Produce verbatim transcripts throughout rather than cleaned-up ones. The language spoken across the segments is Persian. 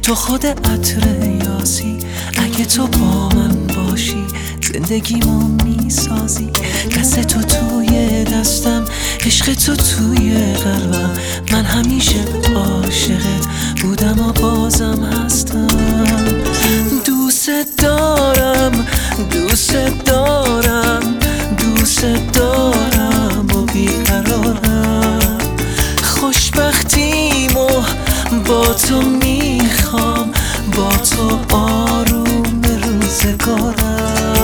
تو خود عطر یاسی، اگه تو با من باشی زندگیمو میسازی. دست تو توی دستم، عشق تو توی قلبم، من همیشه عاشقت بودم و بازم هستم. دوست دارم، دوست دارم، دوست دارم و بیقرارم. خوشبختیمو با تو میخوام، با تو آروم روزگارم.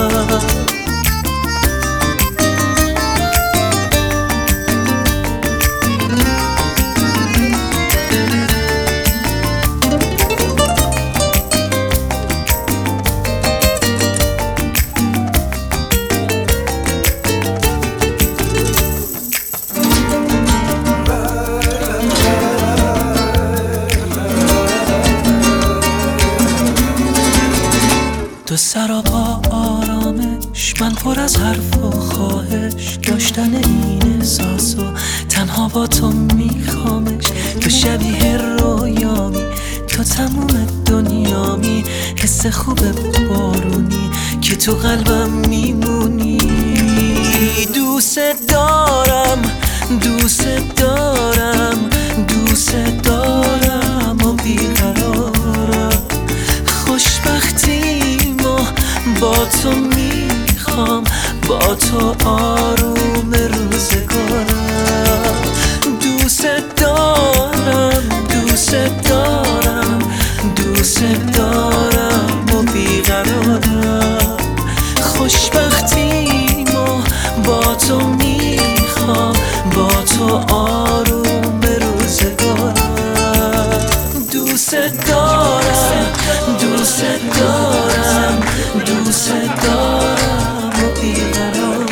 دو سراپا آرامش، من پر از حرف و خواهش، داشتن این احساسو تنها با تو میخوامش. تو شبیه رویامی، تو تموم دنیامی، حس خوب بارونی که تو قلبم میمونی. دوست دارم، دوست دارم، دوست دارم و بیقرارم. خوشبختی با تو میخوام، با تو آروم روزگارم. دوست دارم، دوست دارم، دوست دارم و بیقرارم. خوشبختیمو با تو میخوام، با تو آروم روزگارم. دوست دارم، دوست دارم، دوست دارم و بیقرارم.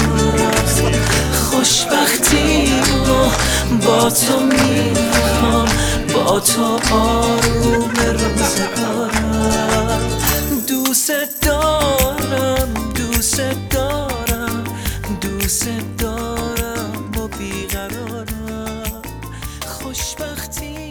خوشبختیمو با تو میخوام، با تو آروم روزگارم. دوست دارم، دوست دارم، دوست دارم و بیقرارم. خوشبختی